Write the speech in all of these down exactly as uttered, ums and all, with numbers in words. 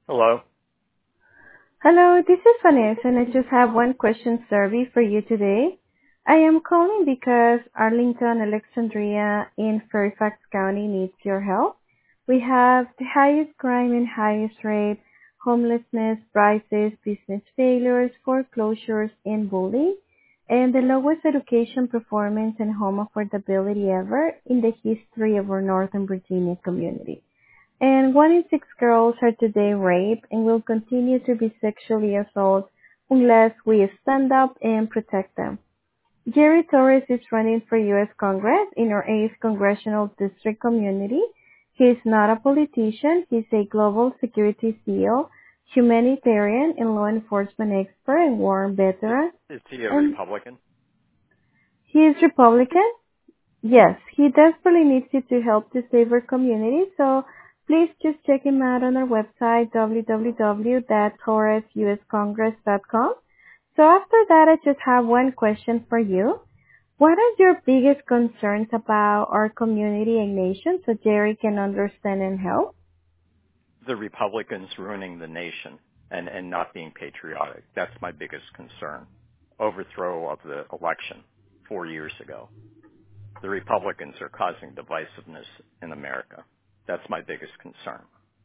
Hello. Hello, this is Vanessa, and I just have one question survey for you today. I am calling because Arlington, Alexandria, in Fairfax County needs your help. We have the highest crime and highest rate, homelessness, prices, business failures, foreclosures, and bullying, and the lowest education performance and home affordability ever in the history of our Northern Virginia community. And one in six girls are today raped and will continue to be sexually assaulted unless we stand up and protect them. Jerry Torres is running for U S Congress in our eighth Congressional District community. He is not a politician. He's a global security C E O, humanitarian and law enforcement expert and war Is, veteran. is he a And Republican? he is Republican. Yes, he desperately needs you to help to save our community, so please just check him out on our website, w w w dot torres u s congress dot com. So after that, I just have one question for you. What are your biggest concerns about our community and nation so Jerry can understand and help? The Republicans ruining the nation and, and not being patriotic. That's my biggest concern. Overthrow of the election four years ago. The Republicans are causing divisiveness in America. That's my biggest concern.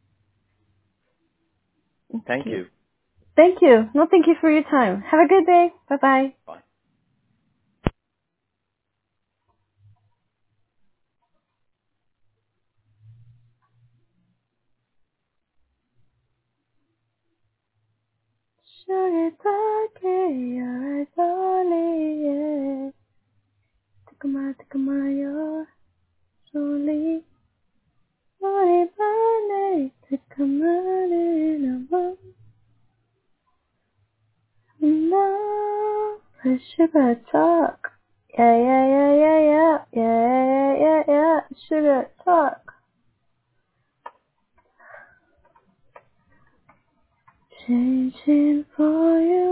Thank Okay. you. Thank you. No, thank you for your time. Have a good day. Bye-bye. Bye. Sugar you're darling, yeah. Takama, slowly, money, money, take a money, no no, I sugar talk. Yeah, yeah, yeah, yeah, yeah, yeah, yeah, yeah, yeah, sugar talk. Changing for you.